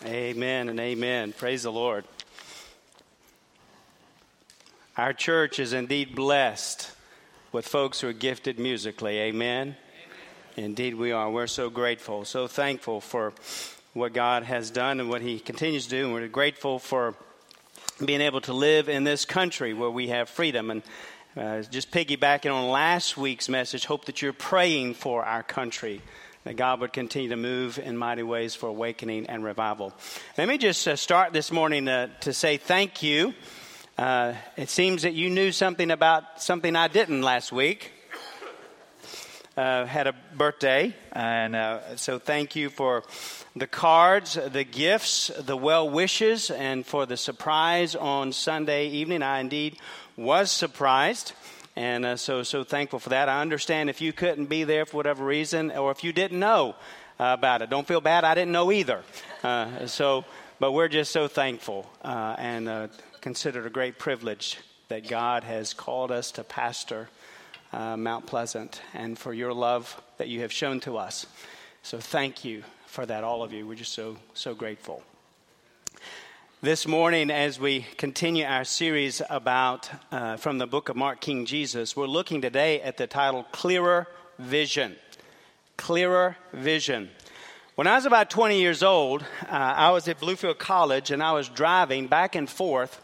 Amen and amen. Praise the Lord. Our church is indeed blessed with folks who are gifted musically. Amen. Indeed we are. We're so grateful, so thankful for what God has done and what He continues to do. And we're grateful for being able to live in this country where we have freedom. And just piggybacking on last week's message, hope that you're praying for our country, that God would continue to move in mighty ways for awakening and revival. Let me just start this morning to say thank you. It seems that you knew something about something I didn't last week. Had a birthday, and so thank you for the cards, the gifts, the well wishes, and for the surprise on Sunday evening. I indeed was surprised. And so thankful for that. I understand if you couldn't be there for whatever reason, or if you didn't know about it. Don't feel bad. I didn't know either. But we're just so thankful and consider it a great privilege that God has called us to pastor Mount Pleasant, and for your love that you have shown to us. So thank you for that, all of you. We're just so grateful. This morning, as we continue our series about from the book of Mark, King Jesus, we're looking today at the title, Clearer Vision. Clearer Vision. When I was about 20 years old, I was at Bluefield College, and I was driving back and forth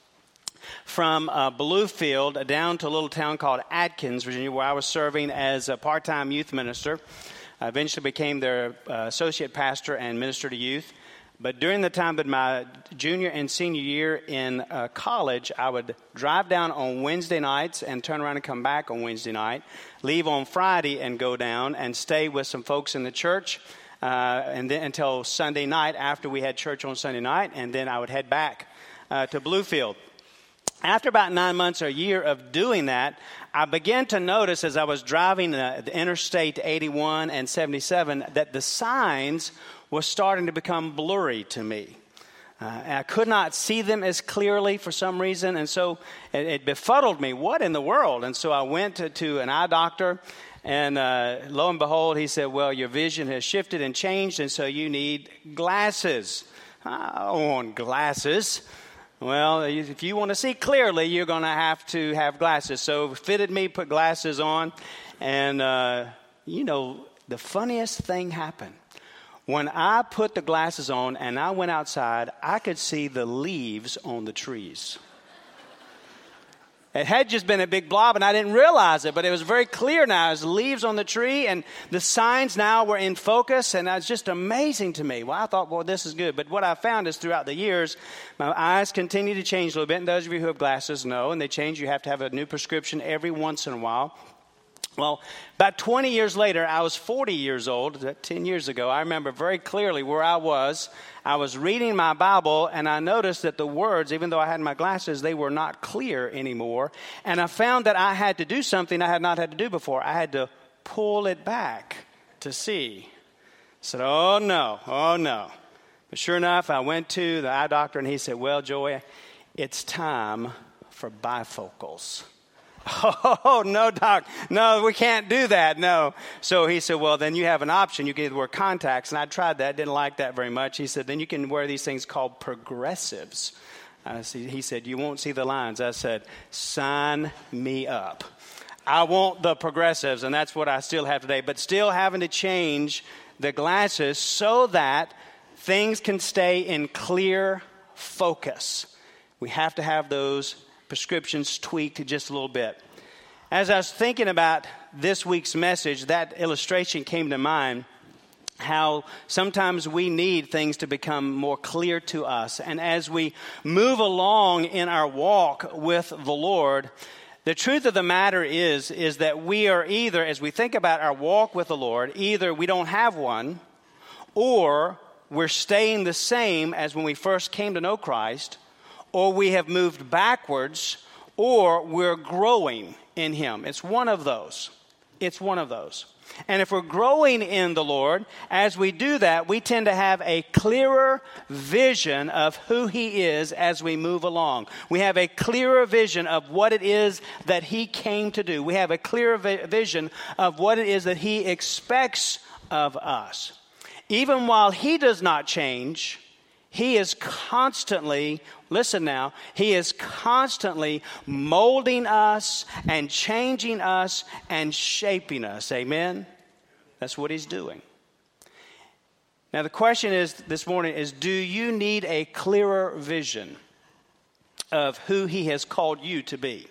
from Bluefield down to a little town called Atkins, Virginia, where I was serving as a part-time youth minister. I eventually became their associate pastor and minister to youth. But during the time of my junior and senior year in college, I would drive down on Wednesday nights and turn around and come back on Wednesday night, leave on Friday and go down and stay with some folks in the church and then until Sunday night after we had church on Sunday night, and then I would head back to Bluefield. After about 9 months or a year of doing that, I began to notice as I was driving the Interstate 81 and 77 that the signs was starting to become blurry to me. And I could not see them as clearly for some reason, and so it befuddled me. What in the world? And so I went to an eye doctor, and lo and behold, he said, well, your vision has shifted and changed, and so you need glasses. I don't want glasses. Well, if you want to see clearly, you're going to have glasses. So fitted me, put glasses on, and the funniest thing happened. When I put the glasses on and I went outside, I could see the leaves on the trees. It had just been a big blob, and I didn't realize it, but it was very clear now. There's leaves on the tree, and the signs now were in focus, and it was just amazing to me. Well, I thought, well, this is good. But what I found is throughout the years, my eyes continue to change a little bit. And those of you who have glasses know, and they change. You have to have a new prescription every once in a while. Well, about 20 years later, I was 40 years old, 10 years ago. I remember very clearly where I was. I was reading my Bible, and I noticed that the words, even though I had my glasses, they were not clear anymore. And I found that I had to do something I had not had to do before. I had to pull it back to see. I said, oh, no. But sure enough, I went to the eye doctor, and he said, well, Joey, it's time for bifocals. Oh, no, doc. No, we can't do that. No. So he said, well, then you have an option. You can either wear contacts. And I tried that. Didn't like that very much. He said, then you can wear these things called progressives. He said, you won't see the lines. I said, sign me up. I want the progressives. And that's what I still have today. But still having to change the glasses so that things can stay in clear focus. We have to have those prescriptions tweaked just a little bit. As I was thinking about this week's message, that illustration came to mind, how sometimes we need things to become more clear to us. And as we move along in our walk with the Lord, the truth of the matter is that we are either, as we think about our walk with the Lord, either we don't have one, or we're staying the same as when we first came to know Christ, or we have moved backwards, or we're growing in Him. It's one of those. And if we're growing in the Lord, as we do that, we tend to have a clearer vision of who He is as we move along. We have a clearer vision of what it is that He came to do. We have a clearer vision of what it is that He expects of us. Even while He does not change, He is constantly, listen now, He is constantly molding us and changing us and shaping us. Amen? That's what He's doing. Now the question is this morning is, do you need a clearer vision of who He has called you to be?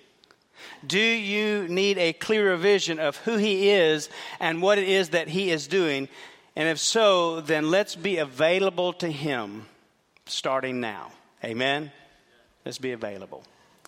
Do you need a clearer vision of who He is and what it is that He is doing? And if so, then let's be available to Him starting now. Amen? Let's be available.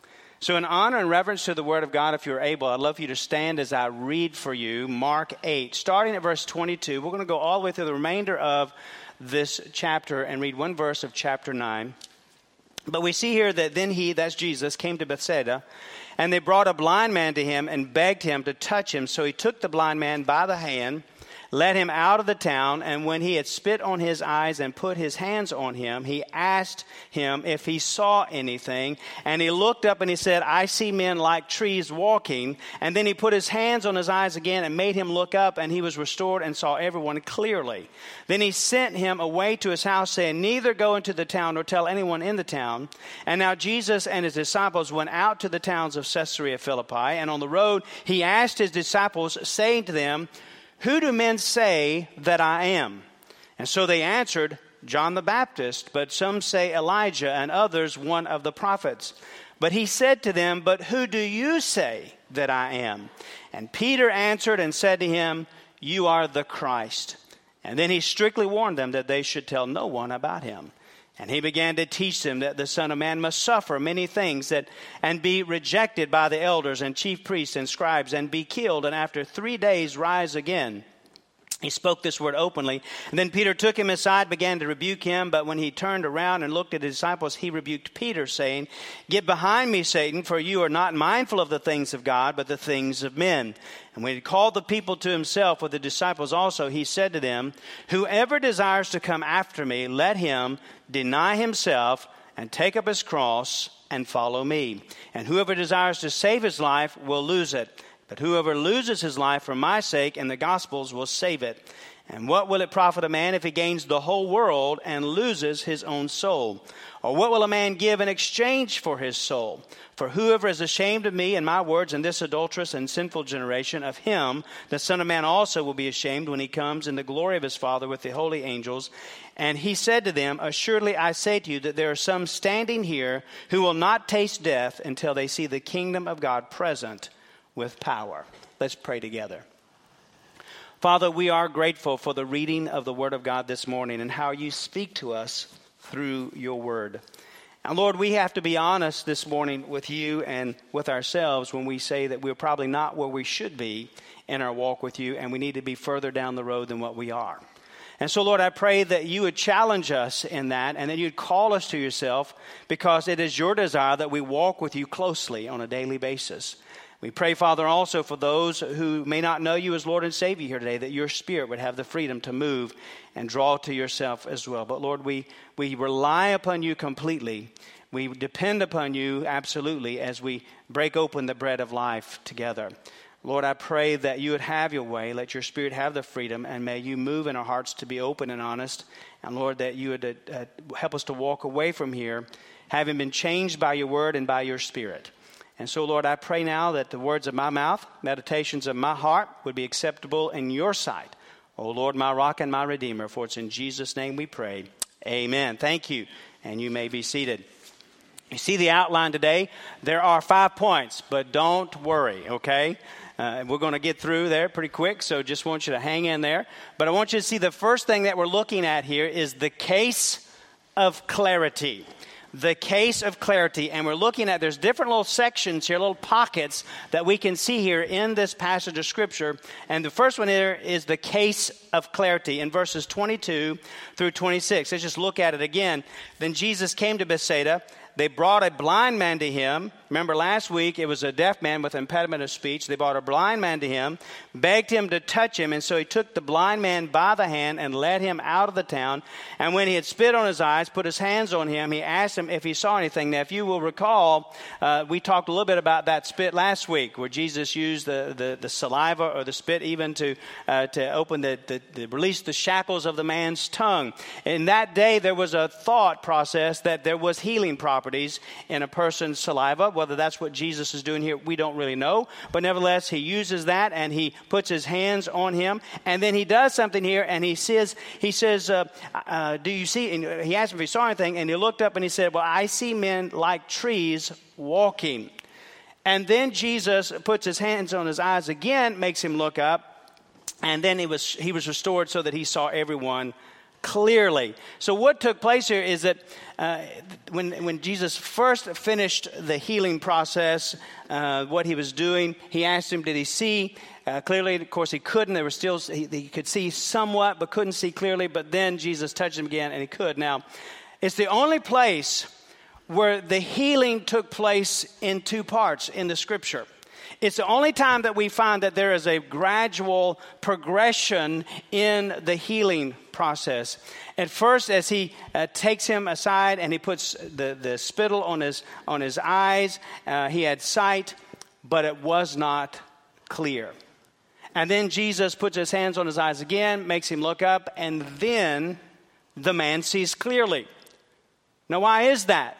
So in honor and reverence to the Word of God, if you're able, I'd love for you to stand as I read for you Mark 8, starting at verse 22. We're going to go all the way through the remainder of this chapter and read one verse of chapter 9. But we see here that then He, that's Jesus, came to Bethsaida, and they brought a blind man to Him and begged Him to touch Him. So He took the blind man by the hand, led him out of the town, and when he had spit on his eyes and put his hands on him, he asked him if he saw anything. And he looked up and he said, I see men like trees walking. And then he put his hands on his eyes again and made him look up, and he was restored and saw everyone clearly. Then he sent him away to his house, saying, neither go into the town nor tell anyone in the town. And now Jesus and his disciples went out to the towns of Caesarea Philippi, and on the road he asked his disciples, saying to them, who do men say that I am? And so they answered, John the Baptist, but some say Elijah, and others one of the prophets. But he said to them, but who do you say that I am? And Peter answered and said to him, you are the Christ. And then he strictly warned them that they should tell no one about him. And he began to teach them that the Son of Man must suffer many things and be rejected by the elders and chief priests and scribes and be killed, and after 3 days rise again. He spoke this word openly. And then Peter took him aside, began to rebuke him. But when he turned around and looked at his disciples, he rebuked Peter, saying, get behind me, Satan, for you are not mindful of the things of God, but the things of men. And when he called the people to himself with the disciples also, he said to them, whoever desires to come after me, let him deny himself and take up his cross and follow me. And whoever desires to save his life will lose it. But whoever loses his life for my sake and the gospel's will save it. And what will it profit a man if he gains the whole world and loses his own soul? Or what will a man give in exchange for his soul? For whoever is ashamed of me and my words in this adulterous and sinful generation, of him the Son of Man also will be ashamed when he comes in the glory of his Father with the holy angels. And he said to them, assuredly I say to you that there are some standing here who will not taste death until they see the kingdom of God present with power. Let's pray together. Father, we are grateful for the reading of the Word of God this morning and how you speak to us through your Word. And Lord, we have to be honest this morning with you and with ourselves when we say that we're probably not where we should be in our walk with you, and we need to be further down the road than what we are. And so, Lord, I pray that you would challenge us in that, and that you'd call us to yourself, because it is your desire that we walk with you closely on a daily basis. We pray, Father, also for those who may not know you as Lord and Savior here today, that your Spirit would have the freedom to move and draw to yourself as well. But Lord, we rely upon you completely. We depend upon you absolutely as we break open the bread of life together. Lord, I pray that you would have your way. Let your Spirit have the freedom, and may you move in our hearts to be open and honest. And Lord, that you would help us to walk away from here, having been changed by your word and by your Spirit. And so, Lord, I pray now that the words of my mouth, meditations of my heart would be acceptable in your sight. O Lord, my rock and my redeemer, for it's in Jesus' name we pray. Amen. Thank you. And you may be seated. You see the outline today. There are 5 points, but don't worry, okay? We're going to get through there pretty quick, so just want you to hang in there. But I want you to see the first thing that we're looking at here is the case of clarity. The case of clarity. And we're looking at, there's different little sections here, little pockets that we can see here in this passage of Scripture. And the first one here is the case of clarity in verses 22 through 26. Let's just look at it again. Then Jesus came to Bethsaida, they brought a blind man to him. Remember last week it was a deaf man with impediment of speech. They brought a blind man to him, begged him to touch him. And so he took the blind man by the hand and led him out of the town. And when he had spit on his eyes, put his hands on him, he asked him if he saw anything. Now, if you will recall, we talked a little bit about that spit last week, where Jesus used the saliva or the spit even to open release the shackles of the man's tongue. In that day, there was a thought process that there was healing properties in a person's saliva. Whether that's what Jesus is doing here, we don't really know. But nevertheless, he uses that and he puts his hands on him. And then he does something here and he says, do you see? And he asked him if he saw anything. And he looked up and he said, well, I see men like trees walking. And then Jesus puts his hands on his eyes again, makes him look up. And then he was restored so that he saw everyone clearly. So what took place here is that when Jesus first finished the healing process, what he was doing, he asked him, did he see clearly? Of course, he couldn't. There was still, he could see somewhat, but couldn't see clearly. But then Jesus touched him again, and he could. Now, it's the only place where the healing took place in two parts in the Scripture. It's the only time that we find that there is a gradual progression in the healing process. At first, as he takes him aside and he puts the spittle on his eyes, he had sight, but it was not clear. And then Jesus puts his hands on his eyes again, makes him look up, and then the man sees clearly. Now, why is that?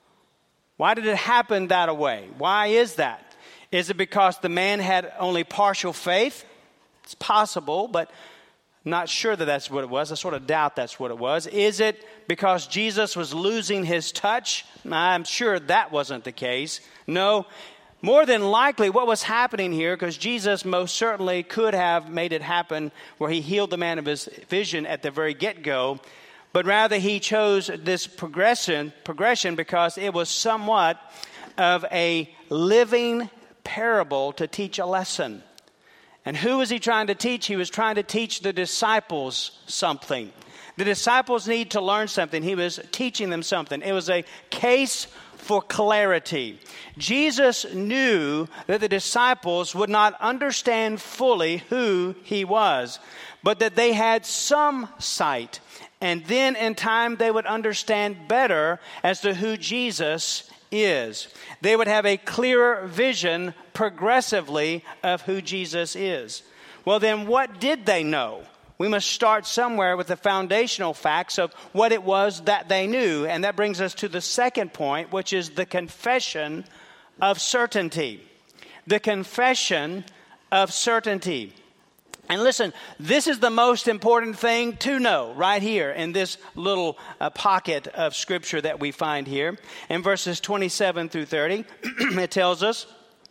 Why did it happen that way? Why is that? Is it because the man had only partial faith? It's possible, but I'm not sure that that's what it was. I sort of doubt that's what it was. Is it because Jesus was losing his touch? I'm sure that wasn't the case. No. More than likely, what was happening here, because Jesus most certainly could have made it happen where he healed the man of his vision at the very get-go, but rather he chose this progression because it was somewhat of a living parable to teach a lesson. And who was he trying to teach? He was trying to teach the disciples something. The disciples need to learn something. He was teaching them something. It was a case for clarity. Jesus knew that the disciples would not understand fully who he was, but that they had some sight. And then in time they would understand better as to who Jesus is. They would have a clearer vision progressively of who Jesus is. Well, then what did they know? We must start somewhere with the foundational facts of what it was that they knew. And that brings us to the second point, which is the confession of certainty. The confession of certainty. And listen, this is the most important thing to know right here in this little pocket of Scripture that we find here. In verses 27 through 30, it tells us,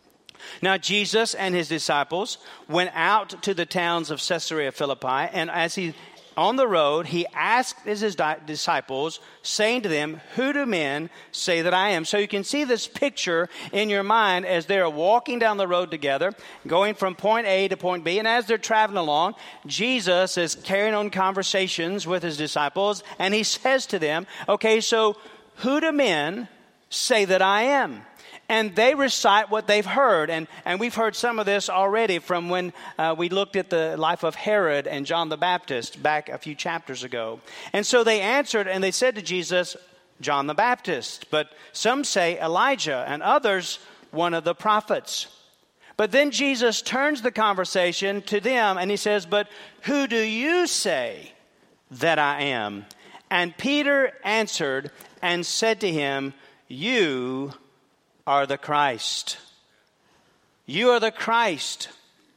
now Jesus and his disciples went out to the towns of Caesarea Philippi, and as he on the road, he asked his disciples, saying to them, who do men say that I am? So you can see this picture in your mind as they're walking down the road together, going from point A to point B. And as they're traveling along, Jesus is carrying on conversations with his disciples. And he says to them, okay, so who do men say that I am? And they recite what they've heard. And we've heard some of this already from when we looked at the life of Herod and John the Baptist back a few chapters ago. And so they answered and they said to Jesus, John the Baptist. But some say Elijah, and others one of the prophets. But then Jesus turns the conversation to them and he says, but who do you say that I am? And Peter answered and said to him, you are the Christ. You are the Christ.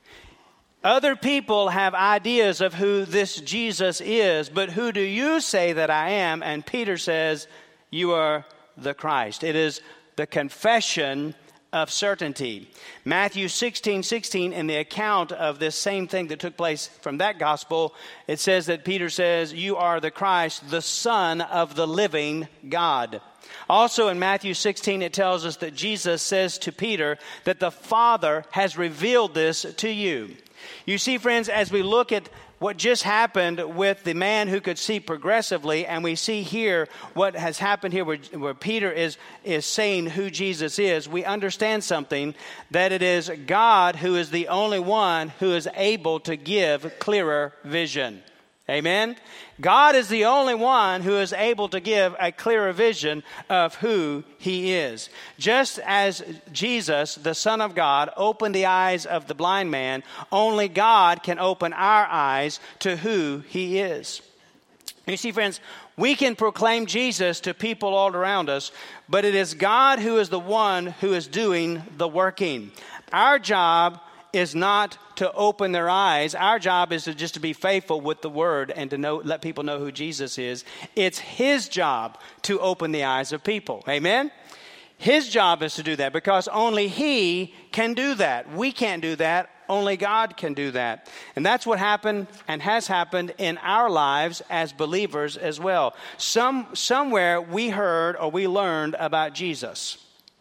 Other people have ideas of who this Jesus is, but who do you say that I am? And Peter says, you are the Christ. It is the confession of certainty. Matthew 16:16, in the account of this same thing that took place from that gospel, it says that Peter says, you are the Christ, the Son of the living God. Also in Matthew 16, it tells us that Jesus says to Peter that the Father has revealed this to you. You see, friends, as we look at what just happened with the man who could see progressively, and we see here what has happened here where Peter is saying who Jesus is, we understand something, that it is God who is the only one who is able to give clearer vision. Amen? God is the only one who is able to give a clearer vision of who he is. Just as Jesus, the Son of God, opened the eyes of the blind man, only God can open our eyes to who he is. You see, friends, we can proclaim Jesus to people all around us, but it is God who is the one who is doing the working. Our job is not to open their eyes. Our job is to be faithful with the word and to let people know who Jesus is. It's his job to open the eyes of people. Amen? His job is to do that because only he can do that. We can't do that. Only God can do that. And that's what happened and has happened in our lives as believers as well. Somewhere we heard or we learned about Jesus.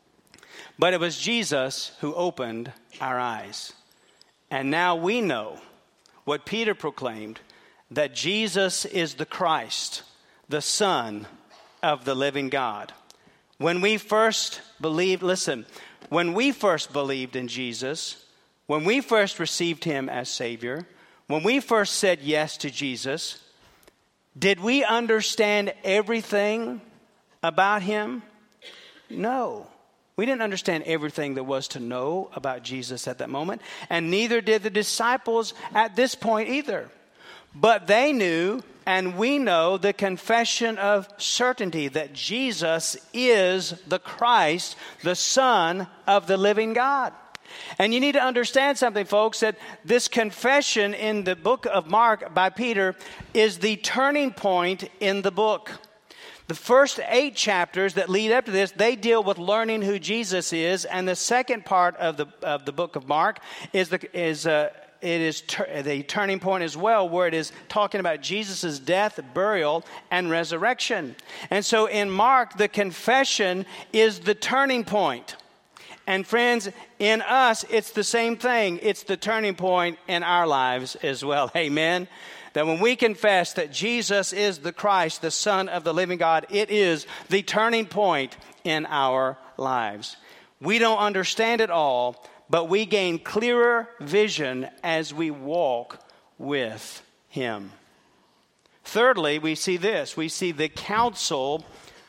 But it was Jesus who opened our eyes. And now we know what Peter proclaimed, that Jesus is the Christ, the Son of the living God. When we first believed, when we first believed in Jesus, when we first received him as Savior, when we first said yes to Jesus, did we understand everything about him? No. We didn't understand everything there was to know about Jesus at that moment, and neither did the disciples at this point either. But they knew, and we know, the confession of certainty that Jesus is the Christ, the Son of the living God. And you need to understand something, folks, that this confession in the book of Mark by Peter is the turning point in the book. The first 8 chapters that lead up to this, they deal with learning who Jesus is, and the second part of the book of Mark is the turning point as well, where it is talking about Jesus' death, burial, and resurrection. And so in Mark, the confession is the turning point. And friends, in us, it's the same thing. It's the turning point in our lives as well. Amen. That when we confess that Jesus is the Christ, the Son of the living God, it is the turning point in our lives. We don't understand it all, but we gain clearer vision as we walk with him. Thirdly, we see this. We see the counsel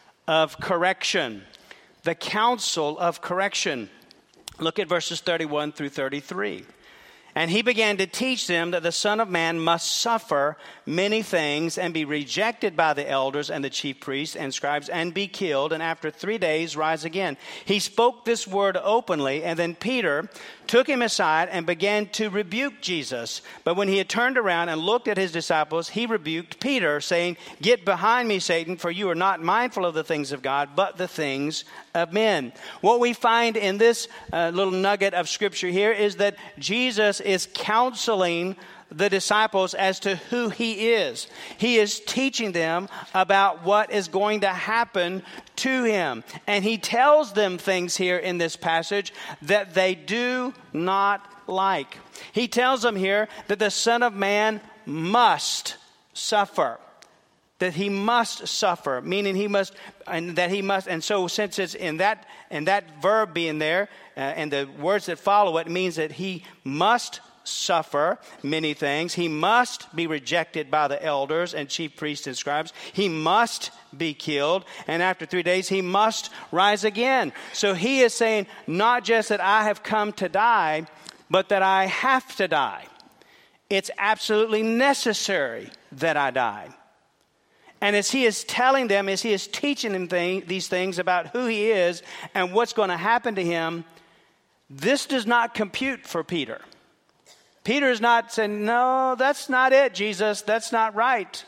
of correction. The counsel of correction. Look at verses 31 through 33. And he began to teach them that the Son of Man must suffer many things and be rejected by the elders and the chief priests and scribes and be killed, and after 3 days rise again. He spoke this word openly, and then Peter took him aside and began to rebuke Jesus. But when he had turned around and looked at his disciples, he rebuked Peter, saying, "Get behind me, Satan, for you are not mindful of the things of God, but the things of men." What we find in this little nugget of scripture here is that Jesus is counseling the disciples as to who he is. He is teaching them about what is going to happen to him. And he tells them things here in this passage that they do not like. He tells them here that the Son of Man must suffer. That he must suffer, meaning he must, and that he must, and so since it's in that verb being there, and the words that follow it means that he must suffer many things. He must be rejected by the elders and chief priests and scribes. He must be killed, and after 3 days he must rise again. So he is saying not just that I have come to die, but that I have to die. It's absolutely necessary that I die. And as he is telling them, as he is teaching them these things about who he is and what's going to happen to him, this does not compute for Peter. Peter is not saying, "No, that's not it, Jesus. That's not right."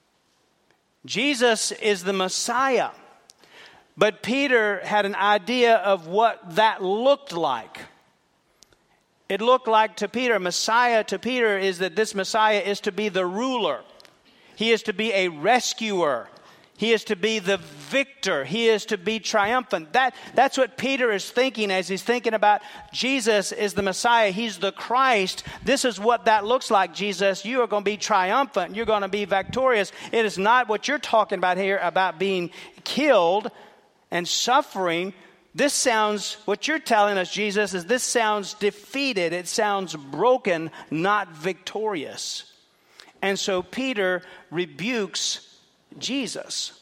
Jesus is the Messiah. But Peter had an idea of what that looked like. It looked like to Peter, Messiah to Peter is that this Messiah is to be the ruler. He is to be a rescuer. He is to be the victor. He is to be triumphant. That's what Peter is thinking as he's thinking about Jesus is the Messiah. He's the Christ. This is what that looks like, Jesus. You are going to be triumphant. You're going to be victorious. It is not what you're talking about here about being killed and suffering. This sounds, what you're telling us, Jesus, is this sounds defeated. It sounds broken, not victorious. And so Peter rebukes Jesus.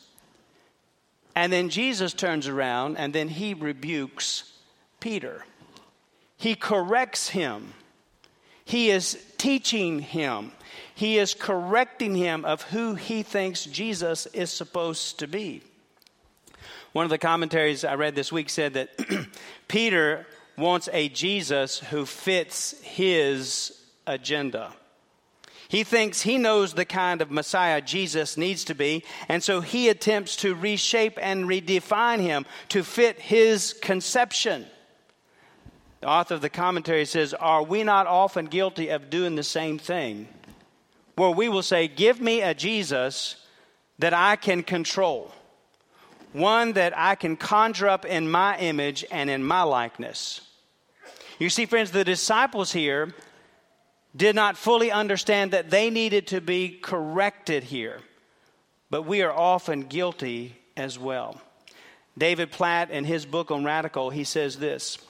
And then Jesus turns around and then he rebukes Peter. He corrects him. He is teaching him. He is correcting him of who he thinks Jesus is supposed to be. One of the commentaries I read this week said that Peter wants a Jesus who fits his agenda. He thinks he knows the kind of Messiah Jesus needs to be, and so he attempts to reshape and redefine him to fit his conception. The author of the commentary says, are we not often guilty of doing the same thing? Where we will say, give me a Jesus that I can control. One that I can conjure up in my image and in my likeness. You see, friends, the disciples here did not fully understand that they needed to be corrected here. But we are often guilty as well. David Platt, in his book on Radical, he says this: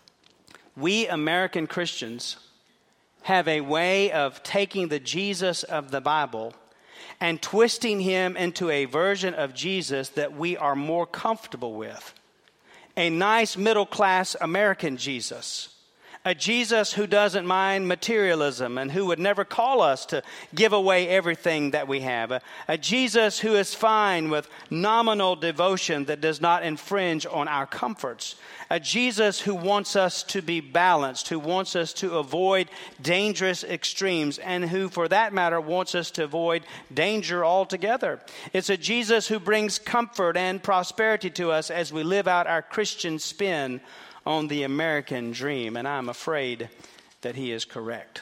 we American Christians have a way of taking the Jesus of the Bible and twisting him into a version of Jesus that we are more comfortable with. A nice middle-class American Jesus. A Jesus who doesn't mind materialism and who would never call us to give away everything that we have. A Jesus who is fine with nominal devotion that does not infringe on our comforts. A Jesus who wants us to be balanced, who wants us to avoid dangerous extremes, and who, for that matter, wants us to avoid danger altogether. It's a Jesus who brings comfort and prosperity to us as we live out our Christian spin on the American dream, and I'm afraid that he is correct.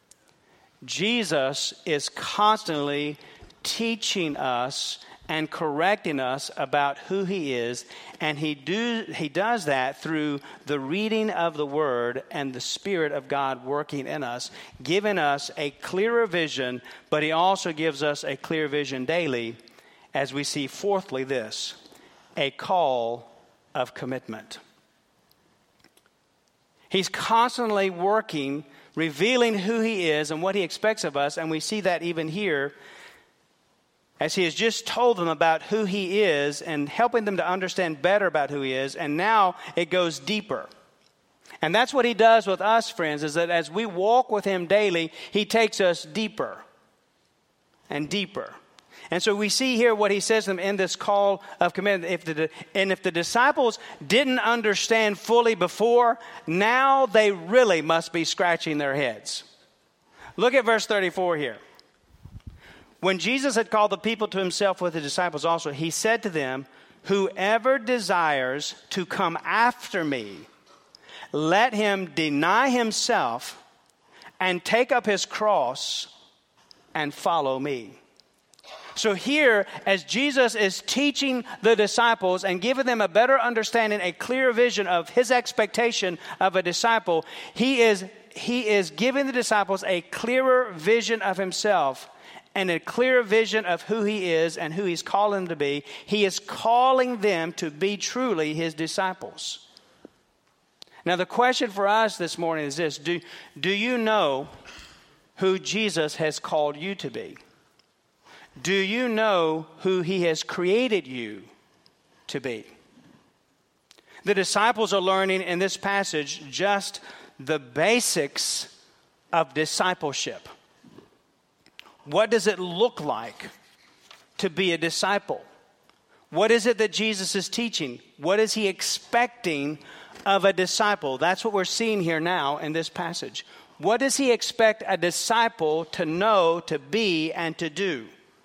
Jesus is constantly teaching us and correcting us about who he is, and he does that through the reading of the Word and the Spirit of God working in us, giving us a clearer vision, but he also gives us a clear vision daily as we see, fourthly, this: a call of commitment. He's constantly working, revealing who he is and what he expects of us. And we see that even here, as he has just told them about who he is and helping them to understand better about who he is. And now it goes deeper. And that's what he does with us, friends, is that as we walk with him daily, he takes us deeper and deeper. And so we see here what he says to them in this call of commitment. If the disciples didn't understand fully before, now they really must be scratching their heads. Look at verse 34 here. When Jesus had called the people to himself with the disciples also, he said to them, whoever desires to come after me, let him deny himself and take up his cross and follow me. So here, as Jesus is teaching the disciples and giving them a better understanding, a clear vision of his expectation of a disciple, he is giving the disciples a clearer vision of himself and a clearer vision of who he is and who he's calling them to be. He is calling them to be truly his disciples. Now, the question for us this morning is this: do you know who Jesus has called you to be? Do you know who he has created you to be? The disciples are learning in this passage just the basics of discipleship. What does it look like to be a disciple? What is it that Jesus is teaching? What is he expecting of a disciple? That's what we're seeing here now in this passage. What does he expect a disciple to know, to be, and to do?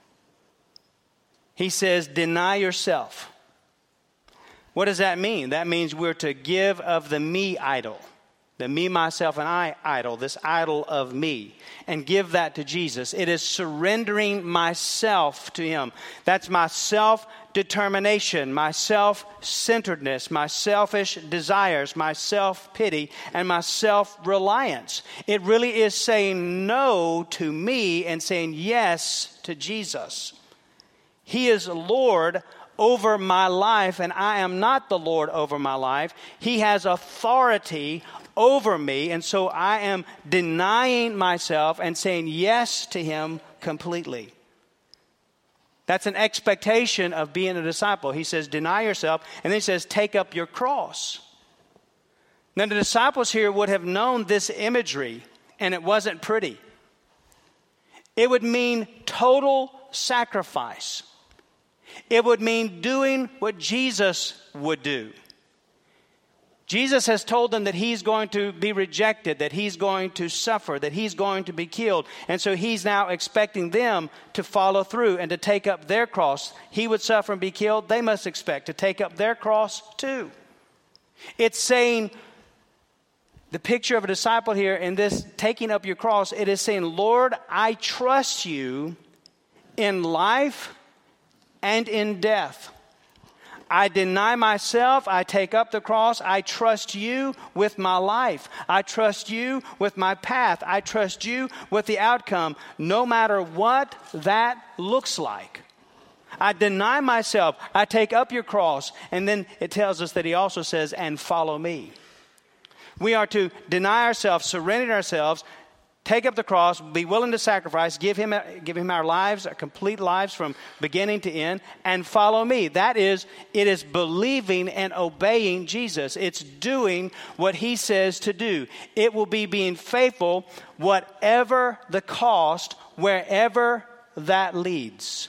He says, deny yourself. What does that mean? That means we're to give of the me idol. The me, myself, and I idol, this idol of me, and give that to Jesus. It is surrendering myself to Him. That's my self-determination, my self-centeredness, my selfish desires, my self-pity, and my self-reliance. It really is saying no to me and saying yes to Jesus. He is Lord over my life, and I am not the Lord over my life. He has authority over me, and so I am denying myself and saying yes to Him completely. That's an expectation of being a disciple. He says, deny yourself, and then he says, take up your cross. Now, the disciples here would have known this imagery, and it wasn't pretty. It would mean total sacrifice. It would mean doing what Jesus would do. Jesus has told them that He's going to be rejected, that He's going to suffer, that He's going to be killed. And so He's now expecting them to follow through and to take up their cross. He would suffer and be killed. They must expect to take up their cross too. It's saying, the picture of a disciple here in this taking up your cross, it is saying, Lord, I trust You in life and in death. I deny myself. I take up the cross. I trust You with my life. I trust You with my path. I trust You with the outcome, no matter what that looks like. I deny myself. I take up Your cross. And then it tells us that He also says, and follow Me. We are to deny ourselves, surrender ourselves, take up the cross, be willing to sacrifice, give him our lives, our complete lives from beginning to end, and follow Me. That is, it is believing and obeying Jesus. It's doing what He says to do. It will be being faithful, whatever the cost, wherever that leads.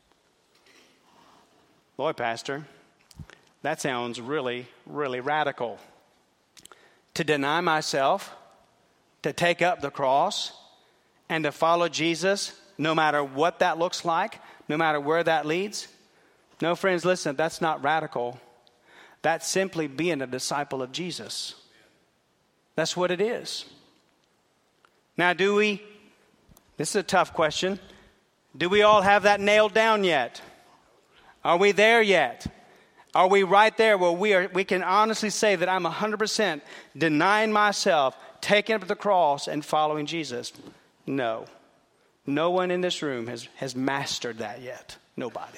Boy, Pastor, that sounds really, really radical. To deny myself, to take up the cross, and to follow Jesus, no matter what that looks like, no matter where that leads. No, friends, listen, that's not radical. That's simply being a disciple of Jesus. That's what it is. Now, this is a tough question. Do we all have that nailed down yet? Are we there yet? Are we right there where we can honestly say that I'm 100% denying myself, taking up the cross, and following Jesus? No. No one in this room has mastered that yet. Nobody.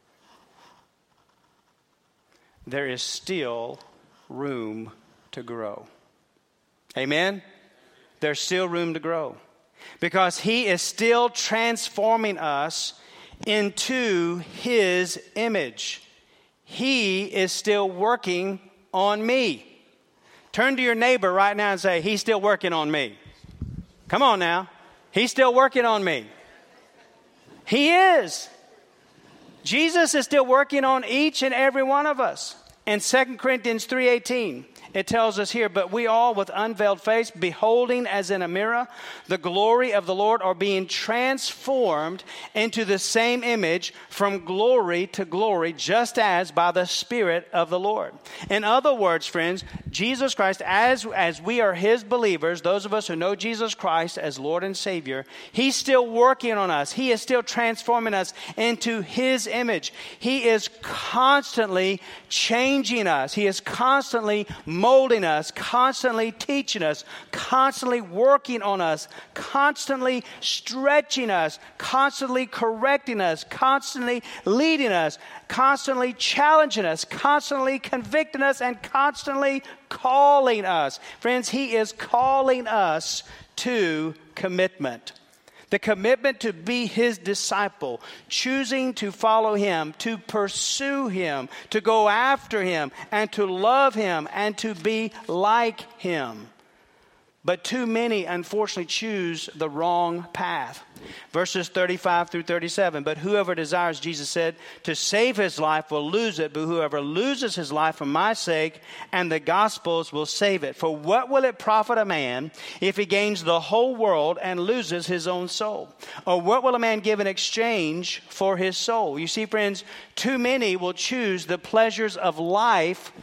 There is still room to grow. Amen? There's still room to grow. Because He is still transforming us into His image. He is still working on me. Turn to your neighbor right now and say, He's still working on me. Come on now. He's still working on me. He is. Jesus is still working on each and every one of us. In 2 Corinthians 3:18, it tells us here, but we all with unveiled face, beholding as in a mirror the glory of the Lord, are being transformed into the same image from glory to glory, just as by the Spirit of the Lord. In other words, friends, Jesus Christ, as we are His believers, those of us who know Jesus Christ as Lord and Savior, He's still working on us. He is still transforming us into His image. He is constantly changing us. He is constantly molding us, constantly teaching us, constantly working on us, constantly stretching us, constantly correcting us, constantly leading us, constantly challenging us, constantly convicting us, and constantly calling us. Friends, He is calling us to commitment. The commitment to be His disciple, choosing to follow Him, to pursue Him, to go after Him, and to love Him, and to be like Him. But too many, unfortunately, choose the wrong path. Verses 35 through 37. But whoever desires, Jesus said, to save his life will lose it. But whoever loses his life for my sake and the gospel's will save it. For what will it profit a man if he gains the whole world and loses his own soul? Or what will a man give in exchange for his soul? You see, friends, too many will choose the pleasures of life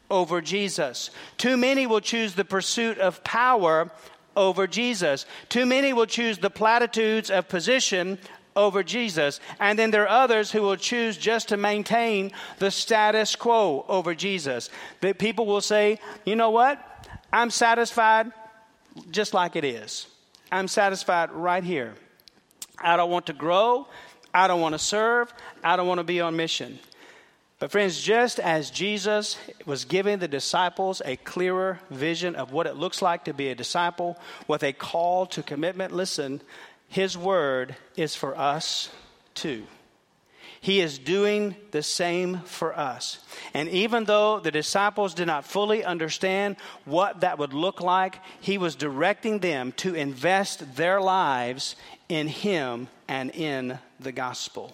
over Jesus. Too many will choose the pursuit of power over Jesus. Too many will choose the platitudes of position over Jesus. And then there are others who will choose just to maintain the status quo over Jesus. That people will say, you know what? I'm satisfied just like it is. I'm satisfied right here. I don't want to grow. I don't want to serve. I don't want to be on mission. But friends, just as Jesus was giving the disciples a clearer vision of what it looks like to be a disciple with a call to commitment, listen, his word is for us too. He is doing the same for us. And even though the disciples did not fully understand what that would look like, he was directing them to invest their lives in him and in the gospel.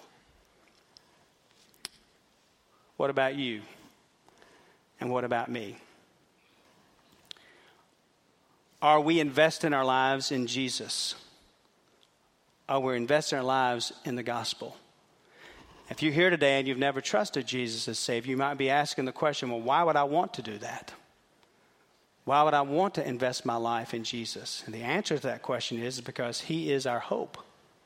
What about you? And what about me? Are we investing our lives in Jesus? Are we investing our lives in the gospel? If you're here today and you've never trusted Jesus as Savior, you might be asking the question, well, why would I want to do that? Why would I want to invest my life in Jesus? And the answer to that question is because he is our hope.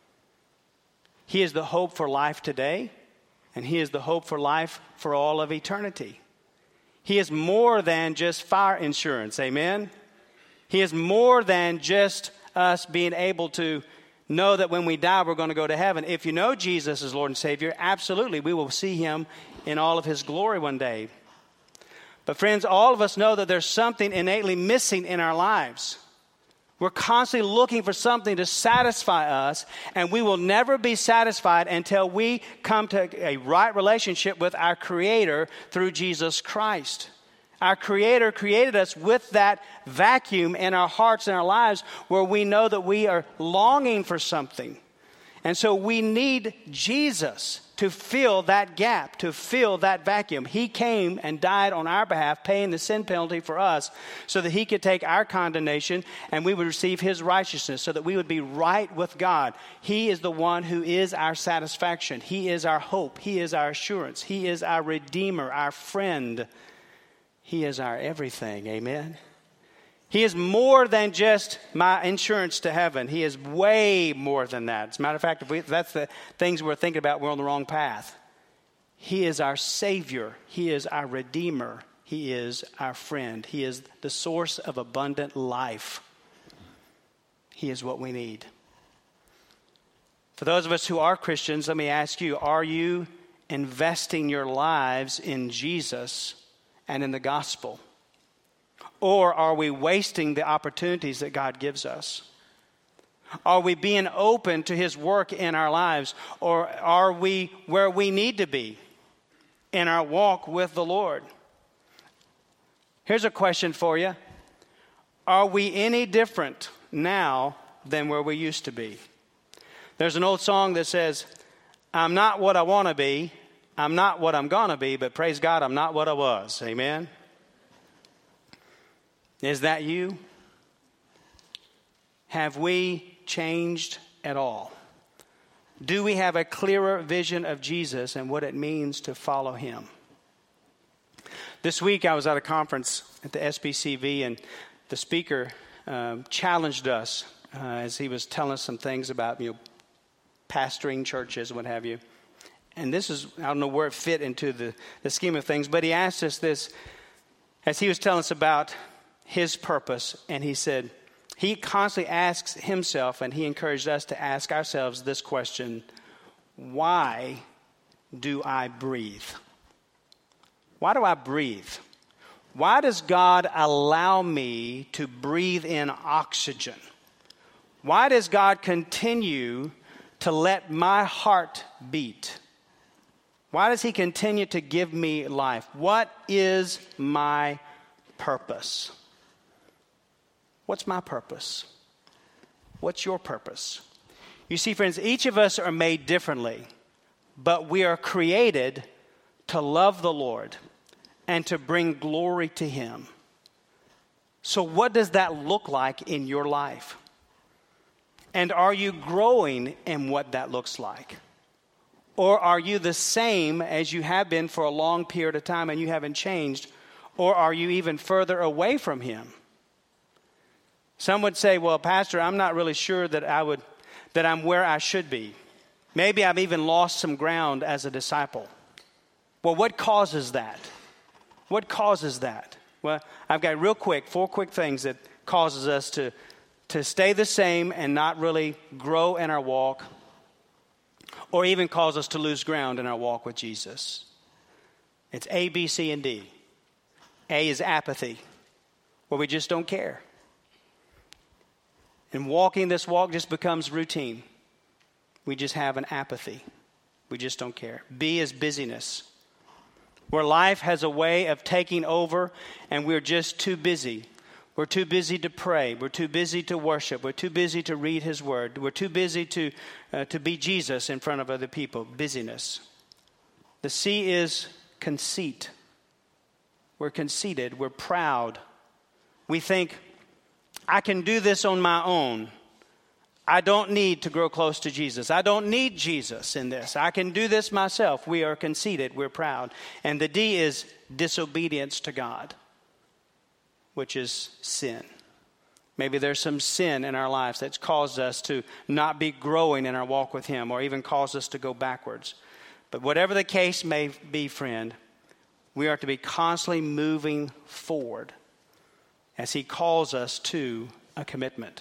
He is the hope for life today. And he is the hope for life for all of eternity. He is more than just fire insurance, amen? He is more than just us being able to know that when we die, we're going to go to heaven. If you know Jesus as Lord and Savior, absolutely, we will see him in all of his glory one day. But friends, all of us know that there's something innately missing in our lives. We're constantly looking for something to satisfy us, and we will never be satisfied until we come to a right relationship with our Creator through Jesus Christ. Our Creator created us with that vacuum in our hearts and our lives where we know that we are longing for something. And so we need Jesus to fill that gap, to fill that vacuum. He came and died on our behalf, paying the sin penalty for us so that he could take our condemnation and we would receive his righteousness so that we would be right with God. He is the one who is our satisfaction. He is our hope. He is our assurance. He is our Redeemer, our friend. He is our everything. Amen. He is more than just my insurance to heaven. He is way more than that. As a matter of fact, if that's the things we're thinking about, we're on the wrong path. He is our Savior. He is our Redeemer. He is our friend. He is the source of abundant life. He is what we need. For those of us who are Christians, let me ask you, are you investing your lives in Jesus and in the gospel? Or are we wasting the opportunities that God gives us? Are we being open to his work in our lives? Or are we where we need to be in our walk with the Lord? Here's a question for you. Are we any different now than where we used to be? There's an old song that says, I'm not what I want to be. I'm not what I'm going to be, but praise God, I'm not what I was. Amen? Is that you? Have we changed at all? Do we have a clearer vision of Jesus and what it means to follow him? This week I was at a conference at the SBCV and the speaker challenged us as he was telling us some things about pastoring churches and what have you. And this is, I don't know where it fit into the scheme of things, but he asked us this as he was telling us about his purpose, and he said, he constantly asks himself, and he encouraged us to ask ourselves this question: why do I breathe? Why do I breathe? Why does God allow me to breathe in oxygen? Why does God continue to let my heart beat? Why does he continue to give me life? What is my purpose? What's my purpose? What's your purpose? You see, friends, each of us are made differently, but we are created to love the Lord and to bring glory to him. So what does that look like in your life? And are you growing in what that looks like? Or are you the same as you have been for a long period of time and you haven't changed? Or are you even further away from him? Some would say, well, Pastor, I'm not really sure that I'm where I should be. Maybe I've even lost some ground as a disciple. Well, what causes that? What causes that? Well, I've got 4 quick things that causes us to stay the same and not really grow in our walk, or even cause us to lose ground in our walk with Jesus. It's A, B, C, and D. A is apathy, where we just don't care. And walking this walk just becomes routine. We just have an apathy. We just don't care. B is busyness, where life has a way of taking over and we're just too busy. We're too busy to pray. We're too busy to worship. We're too busy to read his word. We're too busy to be Jesus in front of other people. Busyness. The C is conceit. We're conceited. We're proud. We think, I can do this on my own. I don't need to grow close to Jesus. I don't need Jesus in this. I can do this myself. We are conceited. We're proud. And the D is disobedience to God, which is sin. Maybe there's some sin in our lives that's caused us to not be growing in our walk with him, or even caused us to go backwards. But whatever the case may be, friend, we are to be constantly moving forward as he calls us to a commitment.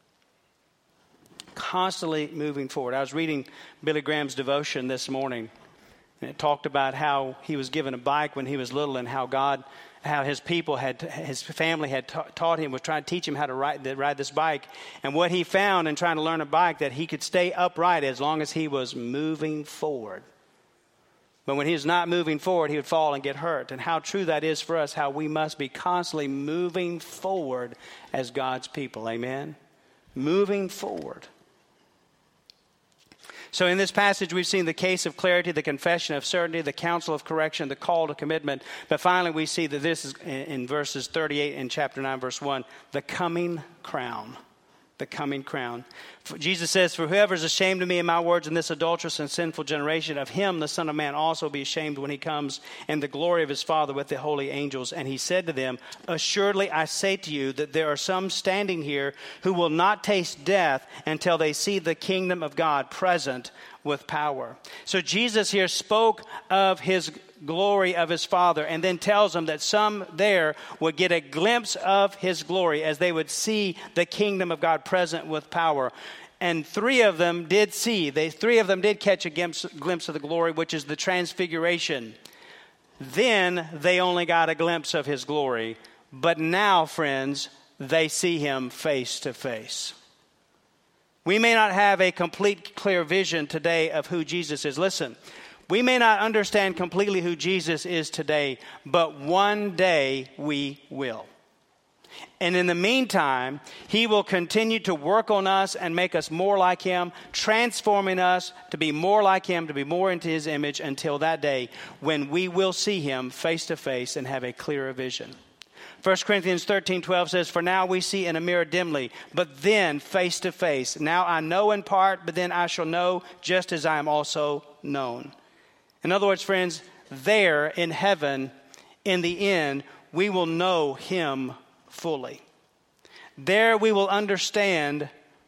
Constantly moving forward. I was reading Billy Graham's devotion this morning, and it talked about how he was given a bike when he was little, and how his family had taught him, was trying to teach him how to ride this bike. And what he found in trying to learn a bike, that he could stay upright as long as he was moving forward. But when he was not moving forward, he would fall and get hurt. And how true that is for us, how we must be constantly moving forward as God's people. Amen? Moving forward. So in this passage, we've seen the case of clarity, the confession of certainty, the counsel of correction, the call to commitment. But finally, we see that this is in verses 38 in chapter 9, verse 1, the coming crown. The coming crown. Jesus says, for whoever is ashamed of me and my words in this adulterous and sinful generation, of him the Son of Man also be ashamed when he comes in the glory of his Father with the holy angels. And he said to them, assuredly I say to you that there are some standing here who will not taste death until they see the kingdom of God present with power. So Jesus here spoke of his glory of his Father, and then tells them that some there would get a glimpse of his glory as they would see the kingdom of God present with power. And 3 of them did see. 3 of them did catch a glimpse of the glory, which is the transfiguration. Then they only got a glimpse of his glory. But now, friends, they see him face to face. We may not have a complete, clear vision today of who Jesus is. Listen, we may not understand completely who Jesus is today, but one day we will. And in the meantime, he will continue to work on us and make us more like him, transforming us to be more like him, to be more into his image, until that day when we will see him face to face and have a clearer vision. 1 Corinthians 13:12 says, for now we see in a mirror dimly, but then face to face. Now I know in part, but then I shall know just as I am also known. In other words, friends, there in heaven, in the end, we will know him fully. There we will understand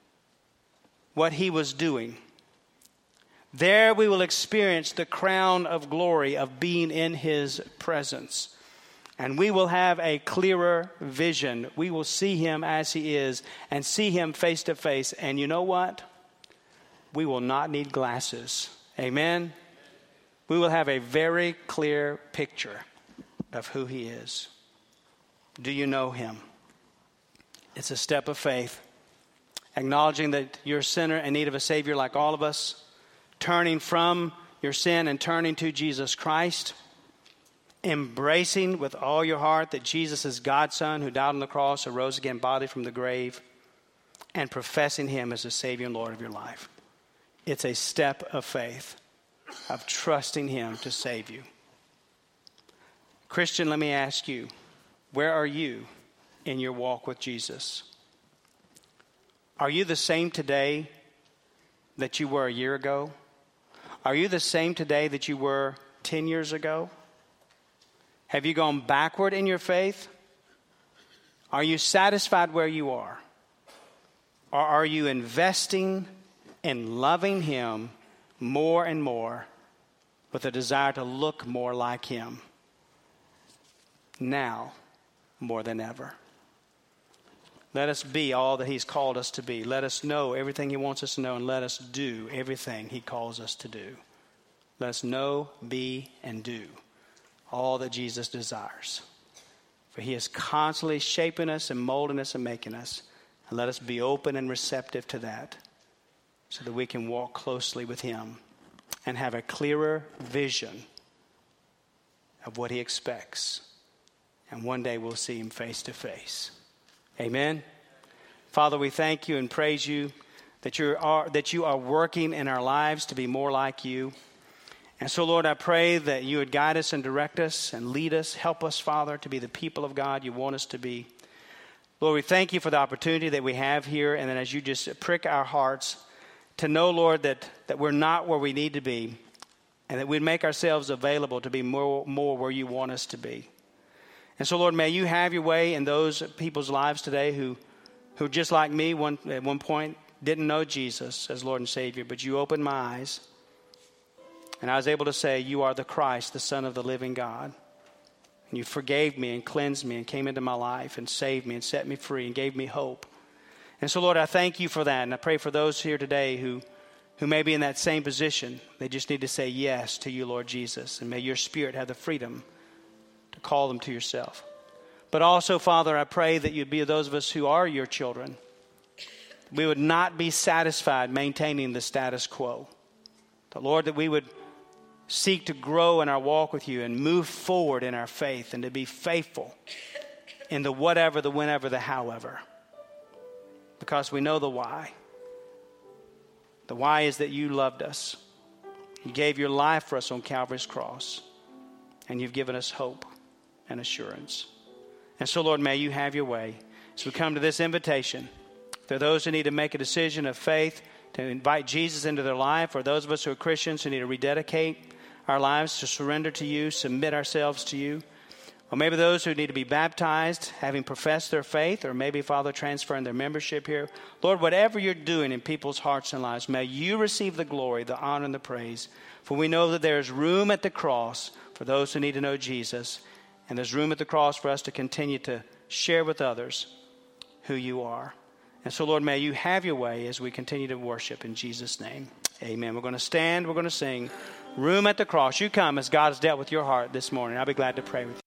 what he was doing. There we will experience the crown of glory of being in his presence. And we will have a clearer vision. We will see him as he is and see him face to face. And you know what? We will not need glasses. Amen? We will have a very clear picture of who he is. Do you know him? It's a step of faith. Acknowledging that you're a sinner in need of a Savior like all of us. Turning from your sin and turning to Jesus Christ. Embracing with all your heart that Jesus is God's Son who died on the cross, who rose again bodily from the grave. And professing him as the Savior and Lord of your life. It's a step of faith. Of trusting him to save you. Christian, let me ask you, where are you in your walk with Jesus? Are you the same today that you were a year ago? Are you the same today that you were 10 years ago? Have you gone backward in your faith? Are you satisfied where you are? Or are you investing in loving Him more and more with a desire to look more like Him now more than ever? Let us be all that He's called us to be. Let us know everything He wants us to know, and let us do everything He calls us to do. Let us know, be, and do all that Jesus desires. For He is constantly shaping us and molding us and making us. And let us be open and receptive to that so that we can walk closely with Him and have a clearer vision of what He expects. And one day we'll see Him face to face. Amen. Father, we thank You and praise You that You are working in our lives to be more like You. And so, Lord, I pray that You would guide us and direct us and lead us. Help us, Father, to be the people of God You want us to be. Lord, we thank You for the opportunity that we have here. And then as You just prick our hearts to know, Lord, that we're not where we need to be. And that we'd make ourselves available to be more where You want us to be. And so, Lord, may You have Your way in those people's lives today who just like me at one point didn't know Jesus as Lord and Savior. But You opened my eyes. And I was able to say, You are the Christ, the Son of the living God. And You forgave me and cleansed me and came into my life and saved me and set me free and gave me hope. And so, Lord, I thank You for that. And I pray for those here today who may be in that same position. They just need to say yes to You, Lord Jesus. And may Your Spirit have the freedom to call them to Yourself. But also, Father, I pray that You'd be those of us who are Your children. We would not be satisfied maintaining the status quo. But Lord, that we would seek to grow in our walk with You and move forward in our faith and to be faithful in the whatever, the whenever, the however. Because we know the why. The why is that You loved us. You gave Your life for us on Calvary's cross. And You've given us hope and assurance. And so, Lord, may You have Your way. As we come to this invitation, there are those who need to make a decision of faith to invite Jesus into their life, or those of us who are Christians who need to rededicate our lives to surrender to You, submit ourselves to You. Or maybe those who need to be baptized, having professed their faith, or maybe, Father, transferring their membership here. Lord, whatever You're doing in people's hearts and lives, may You receive the glory, the honor, and the praise. For we know that there is room at the cross for those who need to know Jesus. And there's room at the cross for us to continue to share with others who You are. And so, Lord, may You have Your way as we continue to worship in Jesus' name. Amen. We're going to stand. We're going to sing Room at the Cross. You come as God has dealt with your heart this morning. I'll be glad to pray with you.